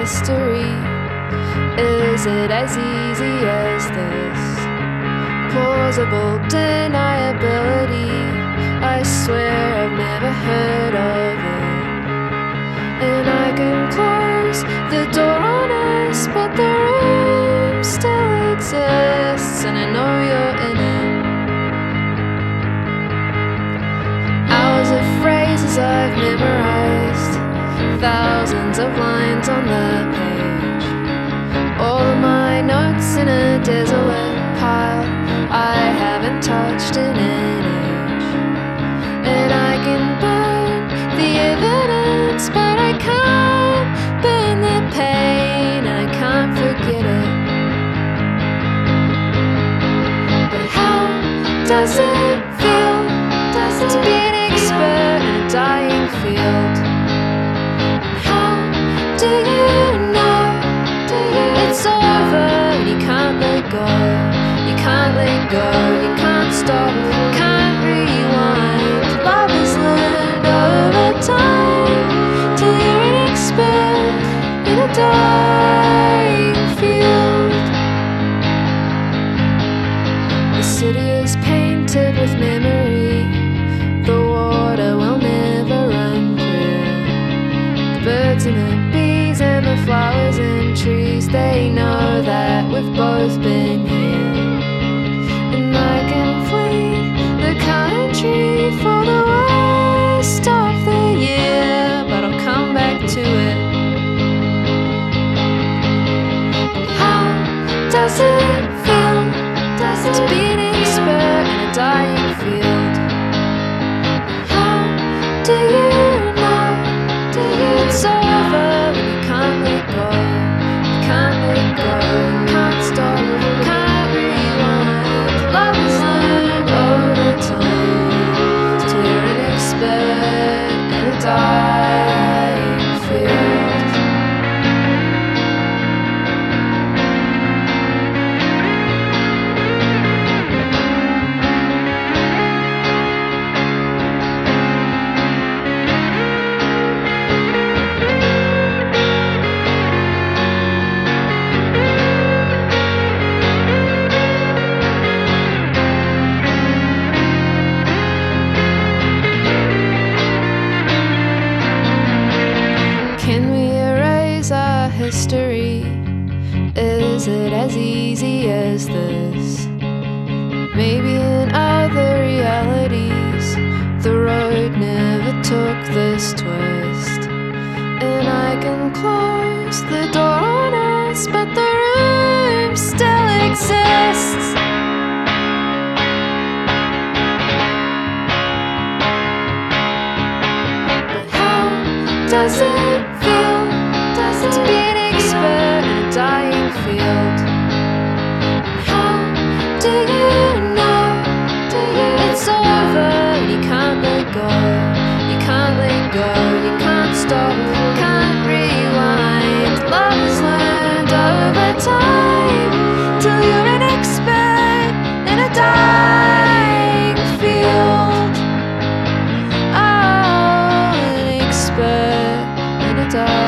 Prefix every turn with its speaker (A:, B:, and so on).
A: history? Is it as easy as this? Plausible deniability, I swear I've never heard of it. And I can close the door on us, but the room still exists, and I know you're in it. Hours of phrases I've memorized, thousands of lines on the page, all of my notes in a desolate pile I haven't touched in an age. And I can burn the evidence, but I can't burn the pain, and I can't forget it. But how does it feel to be an expert in a dying field? And how do you know it's over and you can't let go? You can't let go, you can't stop, can't rewind. Love is learned over time till you're an expert in a dying field. The city is painted with memory, the water will never run clear. The birds and the bees and the flowers and trees, they know that we've both been here. And I can flee the country for the worst of the year, but I'll come back to it. How does it feel to be an expert in a dying field? How do you know it's over when you can't let go? You can't let go, you can't stop, can't rewind. Love is learned over time till you're an expert in a dying field. Can we erase our history? Is it as easy as this? Maybe in other realities the road never took this twist. And I can close the door on us, but the room still exists. But how does it feel to be an expert in a dying field? And how do you know it's over and you can't let go? You can't let go, you can't stop, can't rewind. Love is learned over time till you're an expert in a dying field. Oh, an expert in a dying